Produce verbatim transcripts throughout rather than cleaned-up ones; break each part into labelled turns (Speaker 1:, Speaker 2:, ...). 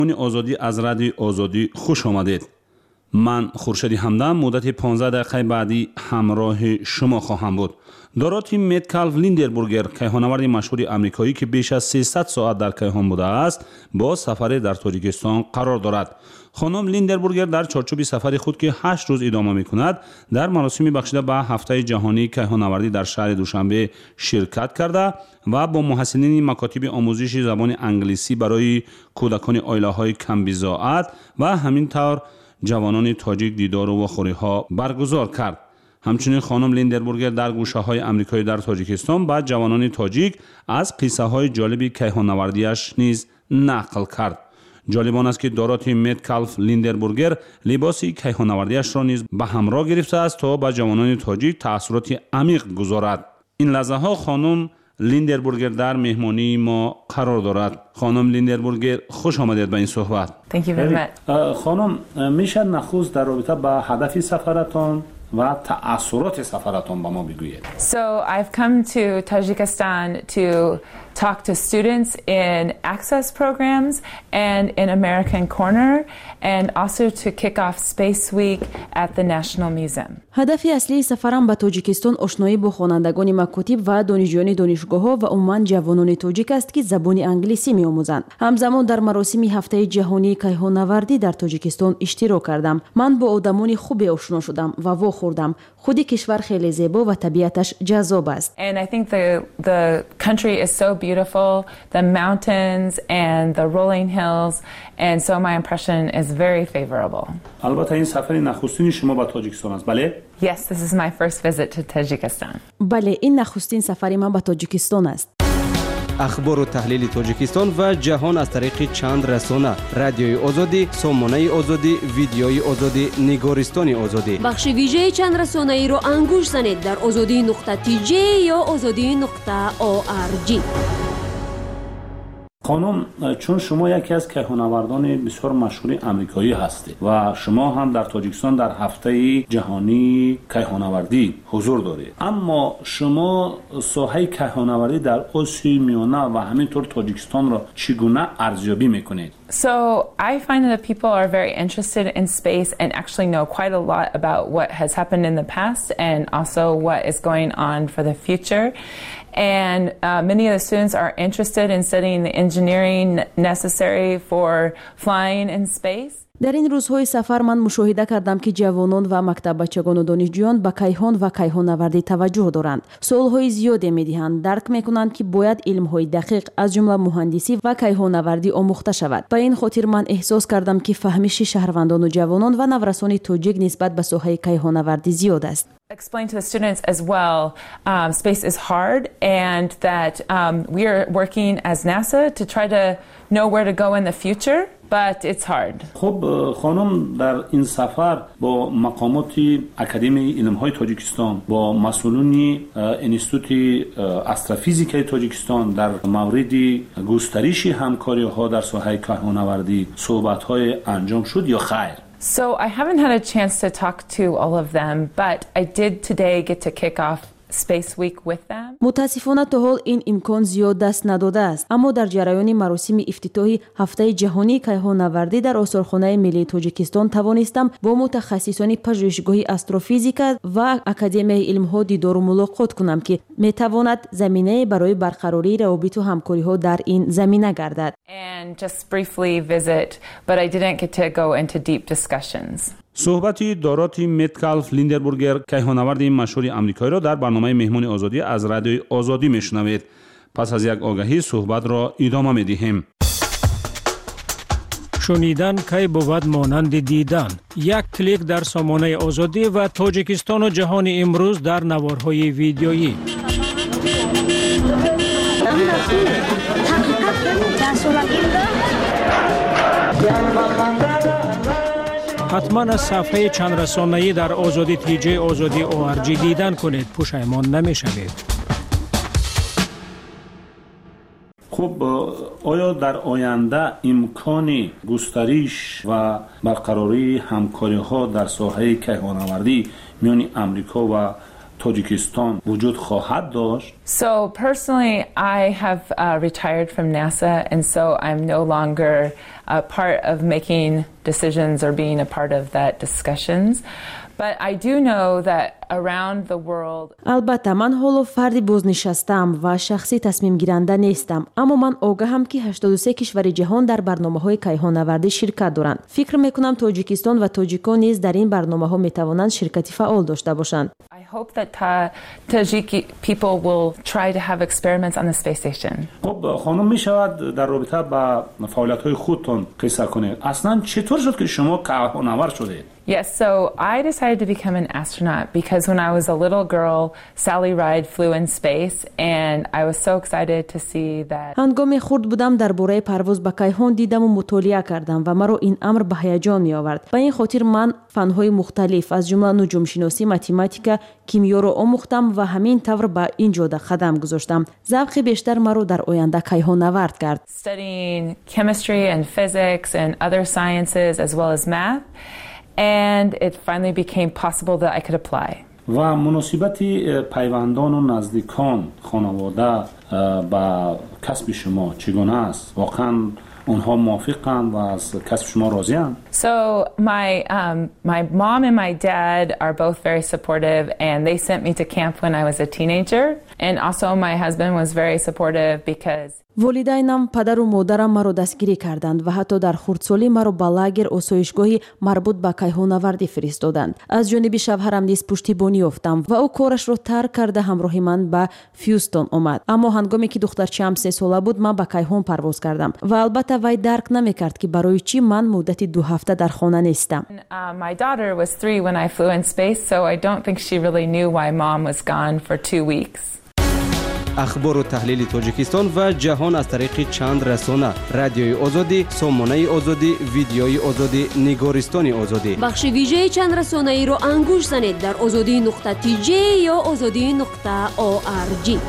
Speaker 1: اون آزادی از رادیوی آزادی خوش آمدید. من خورشید همدم مدت پانزده دقیقه بعدی همراه شما خواهم بود. دوراتی متکالف لیندربورگر کیهانورد مشهور آمریکایی که بیش از سیصد ساعت در کیهان بوده است با سفر در تاجیکستان قرار دارد. خانم لیندربورگر در چارچوب سفر خود که هشت روز ادامه می‌کند در مراسمی بخشیده به هفته جهانی کیهانوردی در شهر دوشنبه شرکت کرده و با محصلین مکاتب آموزش زبان انگلیسی برای کودکان عائله‌های کم بضاعت و همینطور جوانان تاجیک دیدار و خوری‌ها برگزار کرد. همچنین خانم لیندربورگر در گوشه‌های آمریکایی در تاجیکستان با جوانان تاجیک از قصه‌های جالب کیهانوردیش نیز نقل کرد. جالب آن است که دوراتی متکالف لیندربورگر لباسی کیهانوردیش را نیز به همراه گرفته است تا به جوانان تاجیک تأثیرات عمیق گذارد. این لحظه ها خانم لیندربورگر در مهمانی ما قرار دارد. خانم لیندربورگر خوش آمدید به این صحبت.
Speaker 2: Thank you very much.
Speaker 1: خانم میشه نخست در رابطه با هدف سفرتان و تأثیرات سفرتان با ما بگویید.
Speaker 2: So I've come to Tajikistan to talk to students in access programs and in American Corner and also to kick off Space Week at the National Museum.
Speaker 3: هدف اصلی سفرم به تاجیکستان آشنایی با خوانندگان مکاتب و دانشجویان دانشگاه‌ها و عموماً جوانان تاجیک است که زبان انگلیسی می‌آموزند. همزمان در مراسم هفته جهانی کیهانوردی در تاجیکستان اشتراک کردم. من با آدمان خوبی آشنا شدم و واخوردم. خود کشور خیلی زیبا و طبیعتش جذاب است.
Speaker 2: And I think the the country is so beautiful, the mountains and the rolling hills, and so my impression is very favorable.
Speaker 1: البته این سفر نخستین شما به تاجیکستان است، بله؟
Speaker 2: Yes, this is my first visit to Tajikistan.
Speaker 3: بله، این نخستین سفر من به تاجیکستان است.
Speaker 4: اخبار و تحلیل تاجیکستان و جهان از طریق چند رسانه: رادیوی آزادی، سامانه آزادی، ویدیوی آزادی، نگارستان آزادی.
Speaker 5: بخش ویژه چند رسانه ای را انگوش زنید در آزادی نقطه تی جی یا آزادی نقطه او آر جی.
Speaker 1: خانم، چون شما یکی از کیهانوردان بسیار مشهور آمریکایی هستید و شما هم در تاجیکستان در هفته جهانی کیهانوردی حضور دارید، اما شما ساحه کیهانوردی در آسیای میانه و همینطور تاجیکستان را چگونه ارزیابی میکنید؟
Speaker 2: So I find that people are very interested in space and actually know quite a lot about what has happened in the past and also what is going on for the future. And uh, many of the students are interested in studying the engineering necessary for flying in space.
Speaker 3: در این روزهای سفر من مشاهده کردم که جوانان و مکتب بچگان و دانشجویان به کیهان و کیهانوردی توجه دارند. سوالهای زیادی می‌دهند، درک می‌کنند که باید علم‌های دقیق از جمله مهندسی و کیهانوردی آموخته شود. به این خاطر من احساس کردم که فهمش شهروندان و جوانان و نورسان تاجیک نسبت به ساحه کیهانوردی زیاد است.
Speaker 2: Explain to the students as well, um, space is hard and that um, we are working as NASA to try to know where to go in the future, but it's hard.
Speaker 1: خب خانم، در این سفر با مقامات اکادمی علم‌های تاجیکستان، با مسئولین انستیتوت استروفیزیک تاجیکستان در مورد گسترش همکاری‌ها در ساحه کیهانوردی صحبت‌های انجام شد یا خیر؟
Speaker 2: So I haven't had a chance to talk to all of them, but I did today get to kick off Space Week with them.
Speaker 3: متاسفانه تا حال این امکان زیاد دست نداده است، اما در جریان مراسم افتتاحی هفته جهانی کیهانوردی در آثارخانه ملی تاجیکستان توانستم با متخصصان پژوهشگاه استروفیزیک و اکادمی علم‌ها دیدار و ملاقات کنم که میتواند زمینه برای برقراری روابط و همکاری‌ها در این زمینه گردد.
Speaker 2: And just briefly visit, but I didn't get to go into deep discussions.
Speaker 1: صحبتی دوراتی متکالف لیندربورگر کیهانورد مشهور آمریکایی را در برنامه مهمان آزادی از رادیوی آزادی میشنوید. پس از یک آگهی صحبت را ادامه میدهیم.
Speaker 6: شنیدن کی بود مانند دیدن. یک کلیک در سامانه آزادی و تاجیکستان و جهان امروز در نوارهای ویدیویی. حتما از صفحه چند رسانه‌ای در آزادی تی جی آزادی او آر جی دیدن کنید، پشیمان نمی‌شوید.
Speaker 1: خب آیا در آینده امکان گسترش و برقراری همکاری‌ها در ساحه کیهانوردی میان آمریکا و تاجیکستان وجود خواهد داشت؟
Speaker 2: So personally, I have uh, retired from NASA, and so I'm no longer a part of making decisions or being a part of that discussions. But I do know that around the world.
Speaker 3: البته من حالا فردی بازنشسته‌ام و شخصی تصمیم گیرنده نیستم، اما من آگاهم که هشتاد و سه کشور جهان در برنامه‌های کیهان‌نوردی شرکت دارند. فکر می‌کنم تاجیکستان و تاجیکان نیز در این برنامه‌ها می‌توانند شرکت فعال داشته باشند.
Speaker 2: I hope that Ta- Tajiki people will try to have experiments on the space station.
Speaker 1: خب خانم میشود در رابطه با فعالیت‌های خودتان قصه کنید. اصلاً چطور شد که شما کیهان‌نورد شدید؟
Speaker 2: Yes, so I decided to become an astronaut because when I was a little girl, Sally Ride flew in space and I was so excited to see that.
Speaker 3: هنگامی خرد بودم درباره پرواز به کیهان دیدم و مطالعه کردم و مرا این امر به هیجان می آورد. به این خاطر من فن‌های مختلف از جمله نجوم شناسی، متماتیک، کیمیا را آموختم و همین طور به این جاده قدم گذاشتم. ذوق بیشتر مرا در آینده کیهان‌نورد کرد.
Speaker 2: Studying chemistry and physics and other sciences as well as math. And it finally became possible that I could apply.
Speaker 1: و مناسبت پیوندان و نزدیکان خانواده با کسب شما چگونه است؟ واقعا اونها موافقند و از کسب شما راضی‌اند؟
Speaker 2: So my um, my mom and my dad are both very supportive, and they sent me to camp when I was a teenager. And also my husband was very supportive because
Speaker 3: والدینم پدر و مادرم مرا دستگیری کردند و حتی در خردسالی مرا به لاگر آسایشگاهی مربوط به کیهان‌نوردی فرستادند. از جانب شوهرم نیز پشتیبانی یافتم و او کارش را ترک کرده همراه من به فیوستون آمد. اما هنگامی که دخترچه‌ام سه ساله بود من به کیهان پرواز کردم و البته وی درک نمی‌کرد که برای چی من مدت دو هفته در خانه نیستم.
Speaker 2: Uh, my daughter was three when I flew in space, so I don't think she really knew why mom was gone for two weeks.
Speaker 4: اخبار و تحلیل تاجیکستان و جهان از طریق چند رسانه: رادیوی آزادی، سامانه آزادی، ویدیوی آزادی، نگارستان آزادی.
Speaker 5: بخش ویژه چند رسانه ای رو انگوش زنید در آزادی نقطه تی جی یا آزادی نقطه او آر جی.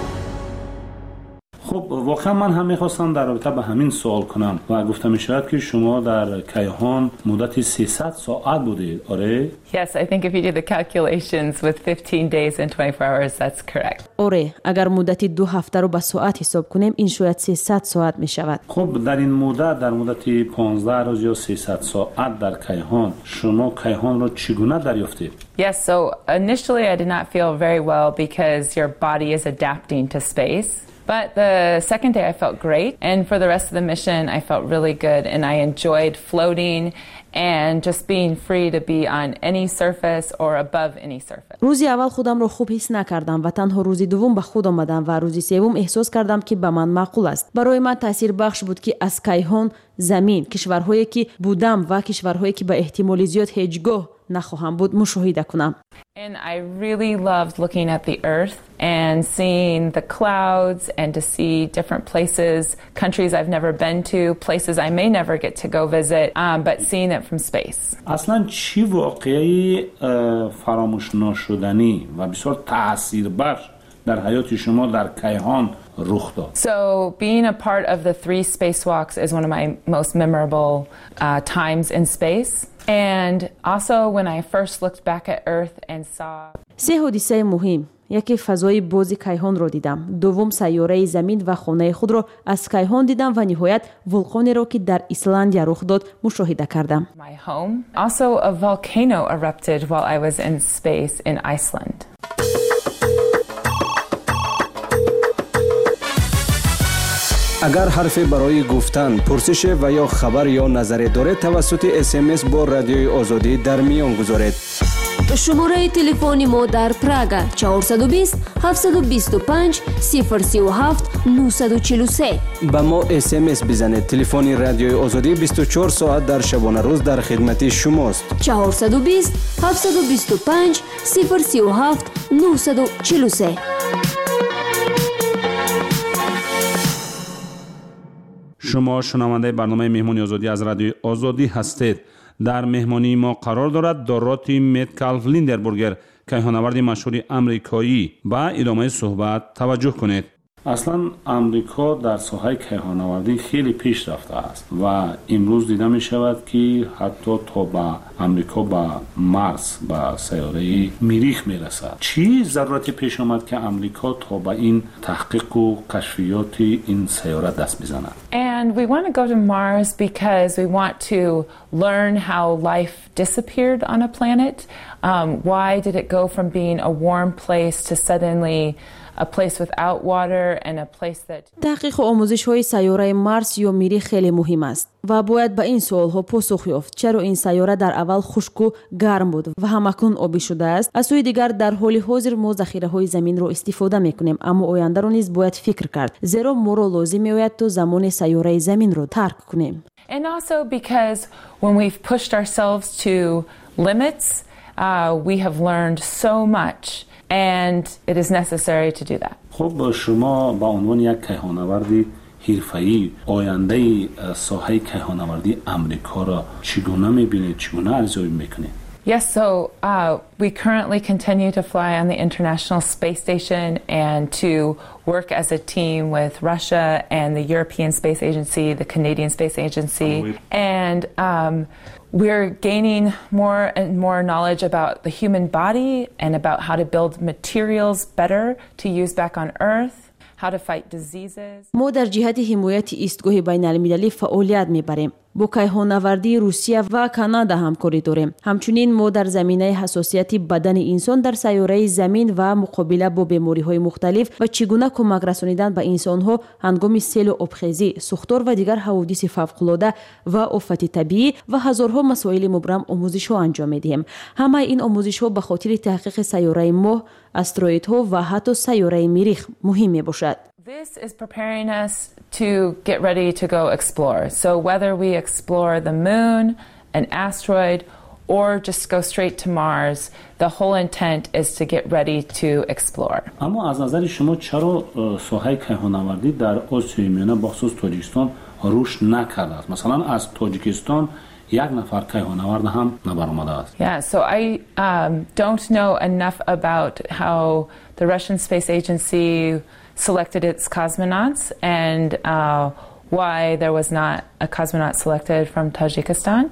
Speaker 1: خب واقعا من هم میخواستم در رابطه به همین سوال کنم و گفتم میشود که شما در کیهان مدت سیصد ساعت بودید، آره؟
Speaker 2: Yes, I think if you do the calculations with fifteen days and twenty-four hours, that's correct.
Speaker 3: آره، اگر مدت دو هفته رو به ساعت حساب کنیم این شاید سیصد ساعت می شود.
Speaker 1: خب در این مدت در مدت پانزده روز یا سیصد ساعت در کیهان شما کیهان رو چگونه دریافتید؟
Speaker 2: Yes, so initially I did not feel very well because your body is adapting to space. But the second day I felt great, and for the rest of the mission I felt really good, and I enjoyed floating and just being free to be on any surface or above any surface.
Speaker 3: روزی اول خودم رو خوب حس نکردم و تنها روزی دوم به خود آمدم و روزی سوم احساس کردم که به من معقول است. برای من تاثیر بخش بود که از کیهان، زمین، کشورهایی که بودم و کشورهایی که به احتمال زیاد هیچگاه نخواهم بود مشاهده کنم.
Speaker 2: And I really loved looking at the earth and seeing the clouds and to see different places, countries I've never been to, places I may never get to go visit, um, but seeing it from space.
Speaker 1: اصلا چی واقعی فراموش نشدنی و بسیار تاثیربخش در حیات شما در کیهان رخ داد؟
Speaker 2: So being a part of the three spacewalks is one of my most memorable uh, times in space. And also when I first looked back at Earth and saw
Speaker 3: سه حادثه مهم: یکی فضای باز کیهان را دیدم، دوم سیاره زمین و خانه خود را از کیهان دیدم و نهایت ولکانی را که در ایسلند رخ داد مشاهده کردم.
Speaker 2: my home. Also a volcano erupted while I was in space in Iceland.
Speaker 4: اگر حرفی برای گفتن، پرسش و یا خبر یا نظری دارید توسط اس ام اس با رادیوی آزادی در میان گذارید.
Speaker 5: شماره تلفن ما در پراگ چهارصد و بیست هفتصد و بیست و پنج صفر سه و هفت نهصد و چهل و سه.
Speaker 4: با ما اس ام اس بزنید. تلفن رادیوی آزادی بیست و چهار ساعت در شبانه روز در خدمت شماست.
Speaker 5: چهارصد و بیست هفتصد و بیست و پنج صفر سه و هفت نهصد و چهل و سه.
Speaker 1: شما شنونده برنامه مهمانی آزادی از رادیوی آزادی هستید. در مهمانی ما قرار دارد دوراتی متکالف لیندربورگر کیهان‌نورد مشهور آمریکایی. با ادامه صحبت توجه کنید. اصلا امریکا در ساحه کیهان‌آوردی خیلی پیش رفته است و امروز دیده می شود که حتی تا به امریکا به مارس به سیاره مریخ می رسد. چی ضرورتی پیش آمد که امریکا تا به این تحقیق و کشفیات این سیاره دست بزند؟
Speaker 2: And we want to go to Mars because we want to learn how life disappeared on a planet. Um, why did it go from being a warm place to suddenly a place without water and a place that
Speaker 3: تحقیق و آموزش‌های سیاره مارس یا مریخ خیلی مهم است و باید به این سوال‌ها پاسخ یافت. چرا این سیاره در اول خشک و گرم بود و همکنون آبی شده است؟ از سوی دیگر در حال حاضر ما ذخیره‌های زمین را استفاده می‌کنیم، اما آینده را نیز باید فکر کرد، زیرا ما را لازم می‌آید تا زمان سیاره زمین را ترک کنیم.
Speaker 2: And also because when we've pushed ourselves to limits, uh, we have learned so much. And it is necessary to do that.
Speaker 1: خب شما با عنوان یک کیهان‌آوردی حرفه‌ای آینده ساحه کیهان‌آوردی امریکا را چگونه می‌بینید؟ چگونه ارزیابی می‌کنید؟
Speaker 2: Yes, so uh, we currently continue to fly on the International Space Station and to work as a team with Russia and the European Space Agency, the Canadian Space Agency, and um, we're gaining more and more knowledge about the human body and about how to build materials better to use back on Earth, how to fight diseases.
Speaker 3: ما در جهت حمایت ایستگاه بین‌المللی فعالیت می‌بریم. با کیهان‌آوردی روسیه و کانادا همکاری داریم. همچنین ما در زمینه حساسیت بدن انسان در سیاره زمین و مقابله با بیماری‌های مختلف و چگونه کمک رسانیدن به انسان‌ها هنگام سیل و آبخیزی، سوختار و دیگر حوادث فوق‌العاده و آفات طبیعی و هزارها مسائل مبرم آموزش‌ها انجام می‌دهیم. همه این آموزش‌ها به خاطر تحقیق سیاره ماه، استروئیدها و حتی سیاره مریخ مهم می‌باشد.
Speaker 2: This is preparing us to get ready to go explore. So whether we explore the moon, an asteroid, or just go straight to Mars, the whole intent is to get ready to explore.
Speaker 1: اما از نظر شما چرا ساحه کیهان‌آوردی در آسیای میانه بخصوص تاجیکستان رشد نکرده است؟ مثلا از تاجیکستان یک نفر کیهان‌آورد هم نبرآمده است.
Speaker 2: Yeah, so I um, don't know enough about how the Russian Space Agency selected its cosmonauts and uh, why there was not a cosmonaut selected from Tajikistan.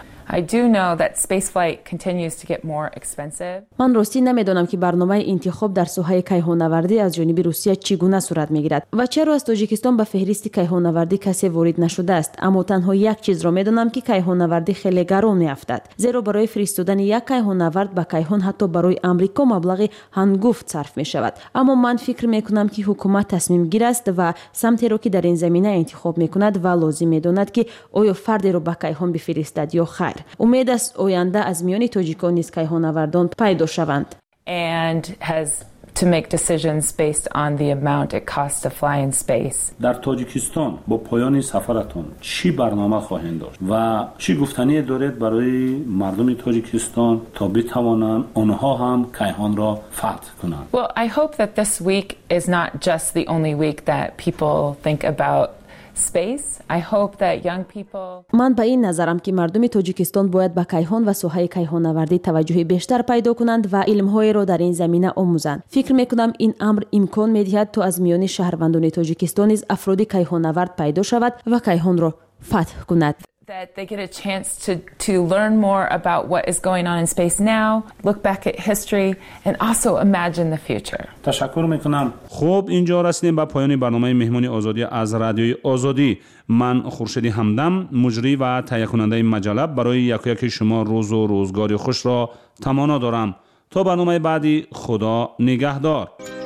Speaker 2: I do know that spaceflight continues to get more expensive.
Speaker 3: من راستی نمیدونم که برنامه انتخاب در ساحه کیهان‌آوردی از جانب روسیه چگونه صورت میگیرد و چرا از تاجیکستان به فهرست کیهان‌آوردی کسی وارد نشده است. اما تنها یک چیز را میدونم که کیهان‌آوردی خیلی گران میافتد، زیرا برای فرستادن یک کیهان‌آورد به کیهان حتی برای آمریکا مبلغ هنگفت صرف می شود. اما من فکر میکنم که حکومت تصمیم گیر است و سمتی را که در این زمینه انتخاب میکند و لازم میداند که آیا فردی را به کیهان بفرستد یا خیر. امید است آینده از میان تاجیکان نیز کیهان‌آوردان پیدا شوند.
Speaker 2: And has to make decisions based on the amount it costs to fly in space.
Speaker 1: در تاجیکستان با پایان سفرتون چی برنامه خواهید داشت و چی گفتنی دارید برای مردم تاجیکستان تا بتوانند آنها هم کیهان را فتح کنند؟
Speaker 2: Well, I hope that this week is not just the only week that people think about space. I hope that young people
Speaker 3: من به این نظرم که مردم تاجیکستان باید به کیهان و ساحه کیهان‌آوردی توجه بیشتر پیدا کنند و علم‌های را در این زمینه آموزند. فکر می‌کنم این امر امکان می‌دهد تا از میان شهروندان تاجیکستان نیز افرادی کیهان‌آورد پیدا شود و کیهان را فتح کند.
Speaker 2: that they get a chance to to learn more about what is going on in space now, look back at history and also imagine the future.
Speaker 1: تشکر میکنم. خب اینجا رسیدیم به پایان برنامه مهمانی آزادی از رادیوی آزادی. من خورشید همدم، مجری و تهیه کننده مجله، برای یک یک شما روز و روزگاری خوش را تمنا دارم. تا برنامه بعدی، خدا نگهدار.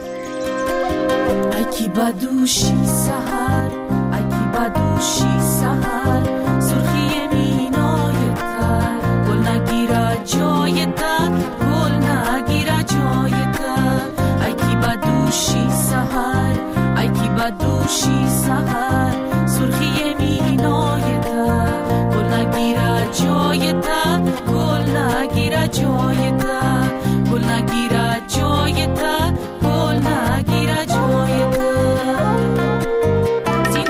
Speaker 7: اکی بدوشی سحر، اکی بدوشی سحر، سرخی مینای تر، گل نگیره جای تر، گل نگیره جای تر. اکی بدوشی سحر، اکی بدوشی سحر، سرخی مینای تر، گل نگیره جای تر، گل نگیره جای تر، گل نگیره جای تر، گل نگیره جای تر.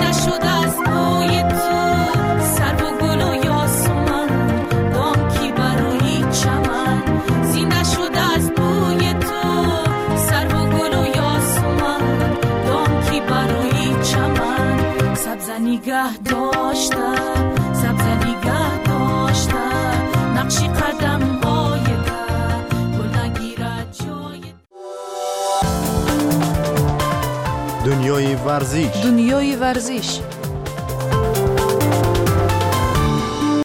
Speaker 8: ورزش
Speaker 9: دنیای ورزش